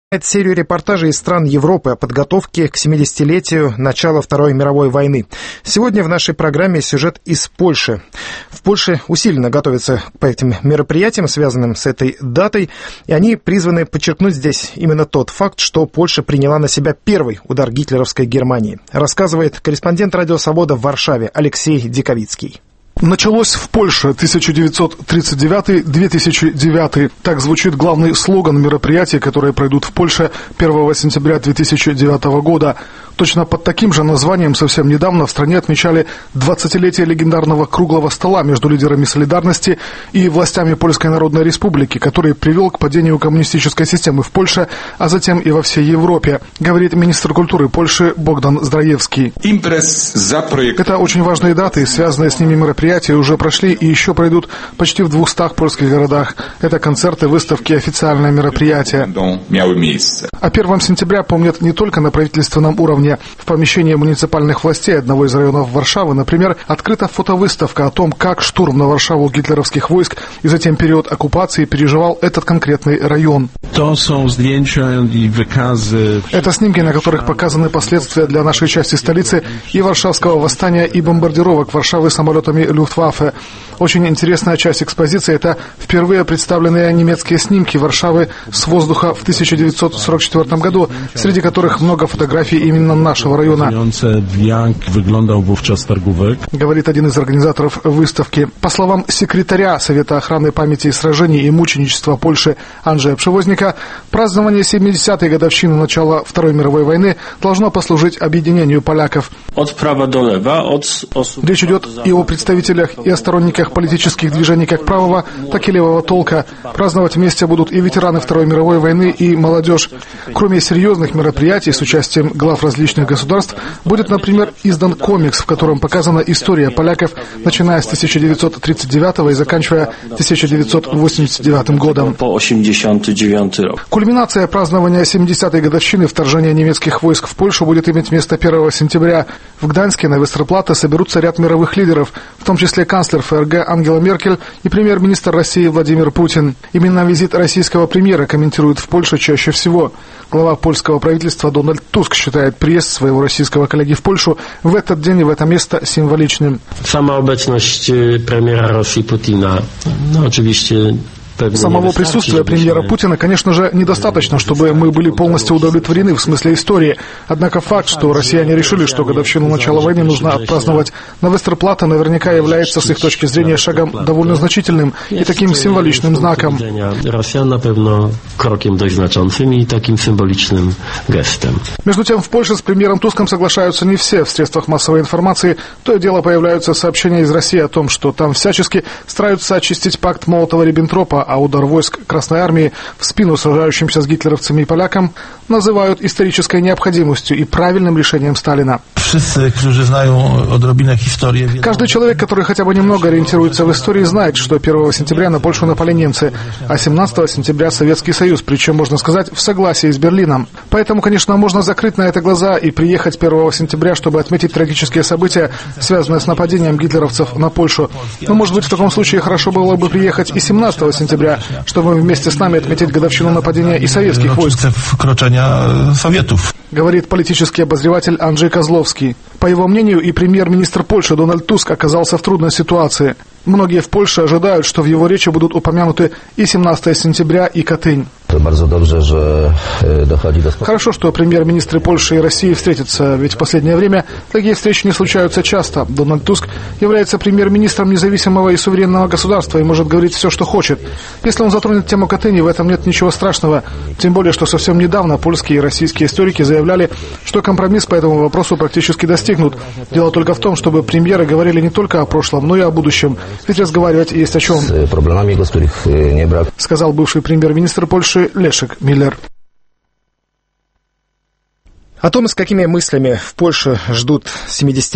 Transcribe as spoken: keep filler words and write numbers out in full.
Серию репортажей из стран Европы о подготовке к семидесятилетию начала Второй мировой войны. Сегодня в нашей программе сюжет из Польши. В Польше усиленно готовятся к этим мероприятиям, связанным с этой датой, и они призваны подчеркнуть здесь именно тот факт, что Польша приняла на себя первый удар гитлеровской Германии. Рассказывает корреспондент «Радио Свобода» в Варшаве Алексей Диковицкий. Началось в Польше тысяча девятьсот тридцать девятый — две тысячи девятый. Так звучит главный слоган мероприятий, которые пройдут в Польше первого сентября две тысячи девятого года. Точно под таким же названием совсем недавно в стране отмечали двадцатилетие легендарного круглого стола между лидерами «Солидарности» и властями Польской Народной Республики, который привел к падению коммунистической системы в Польше, а затем и во всей Европе, говорит министр культуры Польши Богдан Здраевский. Это очень важные даты, связанные с ними мероприятия, уже прошли и еще пройдут почти в двухстах польских городах. Это концерты, выставки, официальные мероприятия. А первого сентября помнят не только на правительственном уровне. В помещении муниципальных властей одного из районов Варшавы, например, открыта фотовыставка о том, как штурм на Варшаву гитлеровских войск и затем период оккупации переживал этот конкретный район. Это снимки, на которых показаны последствия для нашей части столицы и Варшавского восстания, и бомбардировок Варшавы самолетами Люфтваффе. Очень интересная часть экспозиции – это впервые представленные немецкие снимки Варшавы с воздуха в тысяча девятьсот сорок четвёртом году, среди которых много фотографий именно нашего района. Говорит один из организаторов выставки. По словам секретаря Совета охраны памяти сражений и мученичества Польши Анджея Прzewoźnika, празднование семидесятой годовщины начала Второй мировой войны должно послужить объединению поляков. Речь идет и о представителях и о сторонниках политических движений как правого, так и левого толка. Праздновать вместе будут и ветераны Второй мировой войны, и молодежь. Кроме серьезных мероприятий с участием глав различных государств, будет, например, издан комикс, в котором показана история поляков, начиная с тысяча девятьсот тридцать девятого и заканчивая тысяча девятьсот восемьдесят девятым годом. Кульминация празднования семидесятой годовщины вторжения немецких войск в Польшу будет иметь место первого сентября. В Гданьске на Вестерплате соберутся ряд мировых лидеров, в том числе канцлер ФРГ Ангела Меркель и премьер-министр России Владимир Путин. Именно визит российского премьера комментируют в Польше чаще всего. Глава польского правительства Дональд Туск считает приезд своего российского коллеги в Польшу в этот день и в это место символичным. Сама обычность премьера России Путина, ну, очевидно, Самого присутствия премьера Путина, конечно же, недостаточно, чтобы мы были полностью удовлетворены в смысле истории. Однако факт, что россияне решили, что годовщину начала войны нужно отпраздновать на Вестерплате, наверняка является с их точки зрения шагом довольно значительным и таким символичным знаком. Россиян, напевно, кроком dość znaczącym и таким символичным гестом. Между тем, в Польше с премьером Туском соглашаются не все. В средствах массовой информации то и дело появляются сообщения из России о том, что там всячески стараются очистить пакт Молотова-Риббентропа, а удар войск Красной Армии в спину сражающимся с гитлеровцами и полякам называют исторической необходимостью и правильным решением Сталина. Каждый человек, который хотя бы немного ориентируется в истории, знает, что первого сентября на Польшу напали немцы, а семнадцатого сентября Советский Союз, причем, можно сказать, в согласии с Берлином. Поэтому, конечно, можно закрыть на это глаза и приехать первого сентября, чтобы отметить трагические события, связанные с нападением гитлеровцев на Польшу. Но, может быть, в таком случае хорошо было бы приехать и семнадцатого сентября, чтобы вместе с нами отметить годовщину нападения и советских войск. Говорит политический обозреватель Анджей Козловский. По его мнению, и премьер-министр Польши Дональд Туск оказался в трудной ситуации. Многие в Польше ожидают, что в его речи будут упомянуты и семнадцатого сентября, и Катынь. Хорошо, что премьер-министры Польши и России встретятся, ведь в последнее время такие встречи не случаются часто. Дональд Туск является премьер-министром независимого и суверенного государства и может говорить все, что хочет. Если он затронет тему Катыни, в этом нет ничего страшного. Тем более, что совсем недавно польские и российские историки заявляли, что компромисс по этому вопросу практически достигнут. Дело только в том, чтобы премьеры говорили не только о прошлом, но и о будущем. Ведь разговаривать есть о чем. Сказал бывший премьер-министр Польши Лешек Миллер. О том, с какими мыслями в Польше ждут семидесятилетия